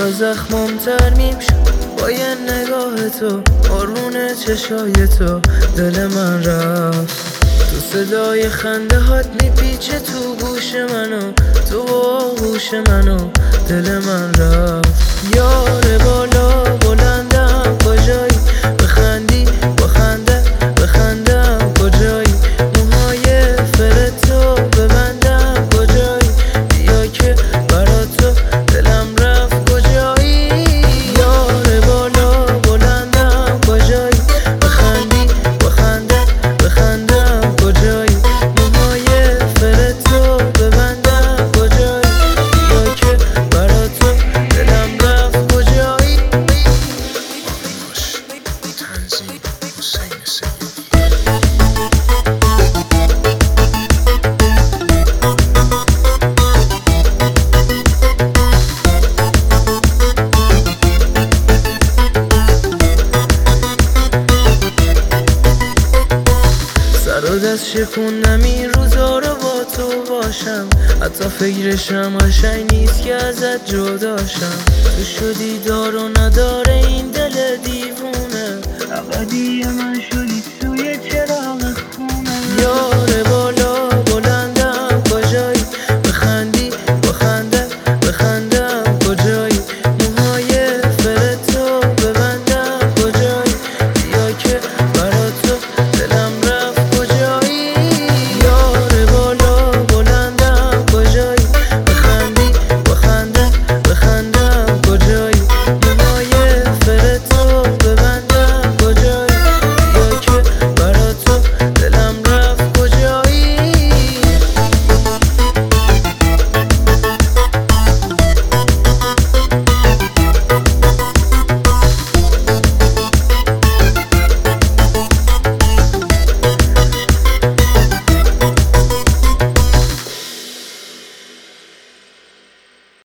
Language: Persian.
حالا زخمم ترمیم شد با یه نگاه تو، قربون چشای تو دل من رفت. تو صدای خنده هات میپیچه تو گوش منو، تو آغوش منو دل من رفت. یار بالا بلندم کجایی؟ بخندی با خنده بخندم کجایی؟ موهای فرتو ببندم کجایی؟ بیا که برا تو دلم رفت کجایی؟ یار بالا بلندم کجایی؟ بخندی با خنده بخندم کجایی؟ موهای فرتو ببندم کجایی؟ بیا که برا تو دلم رفت کجایی؟ تنظیم حسین سیدی. سر و دست شکوندم این روزا رو با تو باشم، حتی فکرشم قشنگ نیست که ازت جداشم. تو شدی دار و نداره این دل دیوونه، ابدی من شدی